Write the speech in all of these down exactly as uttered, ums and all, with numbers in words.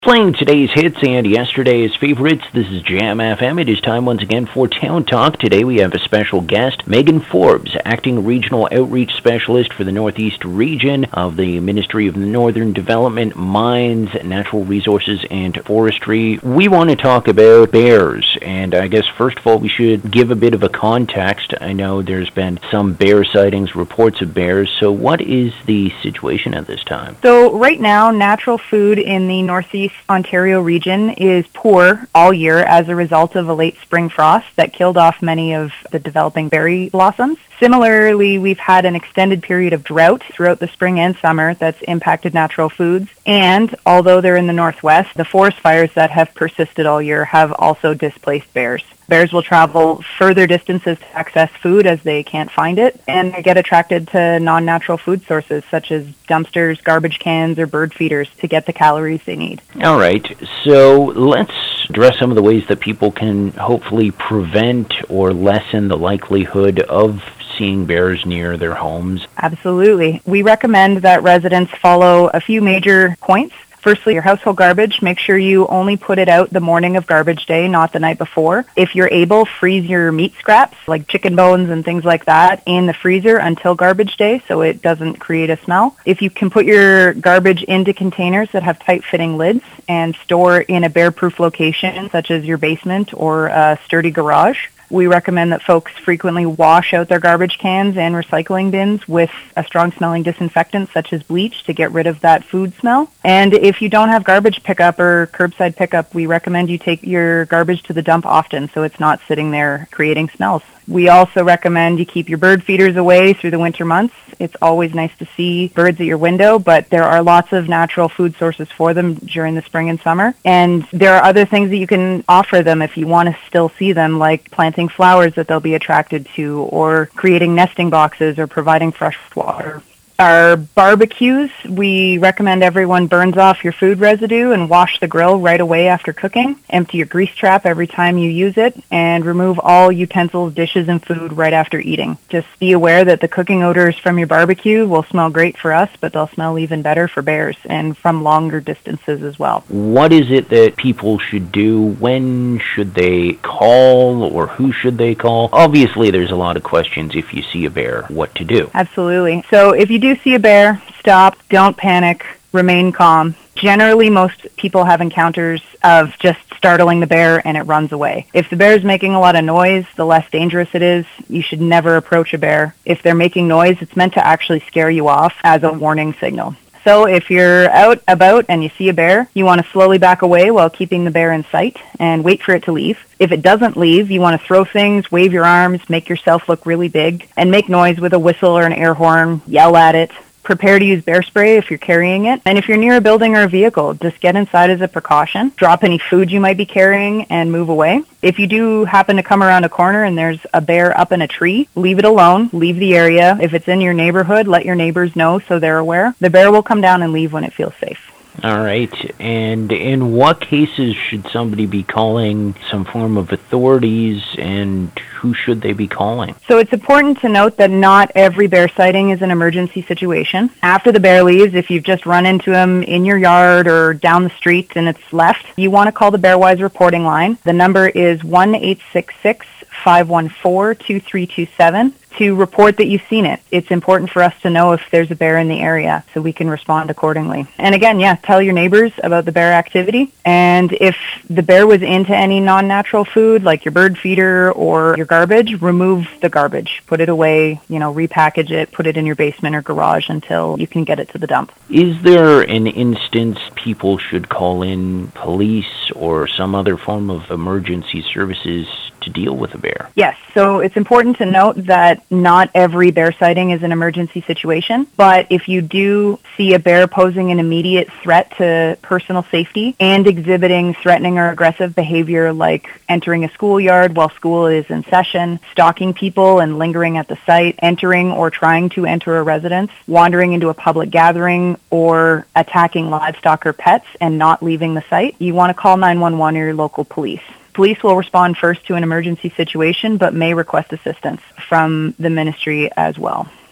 Playing today's hits and yesterday's favorites, this is Jam F M. It is time once again for Town Talk. Today we have a special guest, Megan Forbes, Acting Regional Outreach Specialist for the Northeast Region of the Ministry of Northern Development, Mines, Natural Resources, and Forestry. We want to talk about bears, and I guess first of all we should give a bit of a context. I know there's been some bear sightings, reports of bears, so what is the situation at this time? So right now, natural food in the Northeast Ontario region is poor all year as a result of a late spring frost that killed off many of the developing berry blossoms. Similarly, we've had an extended period of drought throughout the spring and summer that's impacted natural foods. And although they're in the northwest, the forest fires that have persisted all year have also displaced bears. Bears will travel further distances to access food as they can't find it, and they get attracted to non-natural food sources such as dumpsters, garbage cans, or bird feeders to get the calories they need. All right, so let's address some of the ways that people can hopefully prevent or lessen the likelihood of seeing bears near their homes. Absolutely. We recommend that residents follow a few major points. Firstly, your household garbage, make sure you only put it out the morning of garbage day, not the night before. If you're able, freeze your meat scraps, like chicken bones and things like that, in the freezer until garbage day so it doesn't create a smell. If you can put your garbage into containers that have tight-fitting lids and store in a bear-proof location, such as your basement or a sturdy garage. We recommend that folks frequently wash out their garbage cans and recycling bins with a strong-smelling disinfectant such as bleach to get rid of that food smell. And if you don't have garbage pickup or curbside pickup, we recommend you take your garbage to the dump often so it's not sitting there creating smells. We also recommend you keep your bird feeders away through the winter months. It's always nice to see birds at your window, but there are lots of natural food sources for them during the spring and summer. And there are other things that you can offer them if you want to still see them, like planting flowers that they'll be attracted to, or creating nesting boxes, or providing fresh water. Our barbecues, we recommend everyone burns off your food residue and wash the grill right away after cooking. Empty your grease trap every time you use it, and remove all utensils, dishes, and food right after eating. Just be aware that the cooking odors from your barbecue will smell great for us, but they'll smell even better for bears, and from longer distances as well. What is it that people should do? When should they call, or who should they call? Obviously, there's a lot of questions if you see a bear, what to do. Absolutely. So if you do see a bear, stop, don't panic, remain calm. Generally, most people have encounters of just startling the bear and it runs away. If the bear is making a lot of noise, the less dangerous it is. You should never approach a bear. If they're making noise, it's meant to actually scare you off as a warning signal. So if you're out about and you see a bear, you want to slowly back away while keeping the bear in sight and wait for it to leave. If it doesn't leave, you want to throw things, wave your arms, make yourself look really big, and make noise with a whistle or an air horn, yell at it. Prepare to use bear spray if you're carrying it. And if you're near a building or a vehicle, just get inside as a precaution. Drop any food you might be carrying and move away. If you do happen to come around a corner and there's a bear up in a tree, leave it alone. Leave the area. If it's in your neighborhood, let your neighbors know so they're aware. The bear will come down and leave when it feels safe. All right. And in what cases should somebody be calling some form of authorities, and who should they be calling? So it's important to note that not every bear sighting is an emergency situation. After the bear leaves, if you've just run into him in your yard or down the street and it's left, you want to call the Bearwise reporting line. The number is one eight six six, five one four, two three two seven. To report that you've seen it. It's important for us to know if there's a bear in the area so we can respond accordingly. And again, yeah, tell your neighbors about the bear activity. And if the bear was into any non-natural food, like your bird feeder or your garbage, remove the garbage. Put it away, you know, repackage it, put it in your basement or garage until you can get it to the dump. Is there an instance people should call in police or some other form of emergency services to deal with a bear? Yes, so it's important to note that not every bear sighting is an emergency situation, but if you do see a bear posing an immediate threat to personal safety and exhibiting threatening or aggressive behavior like entering a schoolyard while school is in session, stalking people and lingering at the site, entering or trying to enter a residence, wandering into a public gathering, or attacking livestock or pets and not leaving the site, you want to call nine one one or your local police. Police will respond first to an emergency situation, but may request assistance from the ministry as well.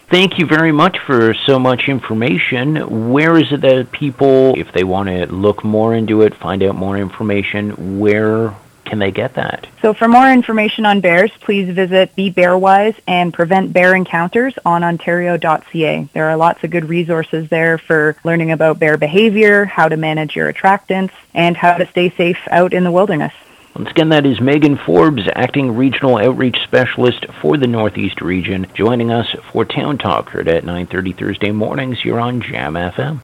Thank you very much for so much information. Where is it that people, if they want to look more into it, find out more information, where can they get that? So for more information on bears, please visit Be Bearwise and Prevent Bear Encounters on ontario dot c a. There are lots of good resources there for learning about bear behavior, how to manage your attractants, and how to stay safe out in the wilderness. Once again, that is Megan Forbes, Acting Regional Outreach Specialist for the Northeast region, joining us for Town Talk, heard at nine thirty Thursday mornings. You're on Jam F M.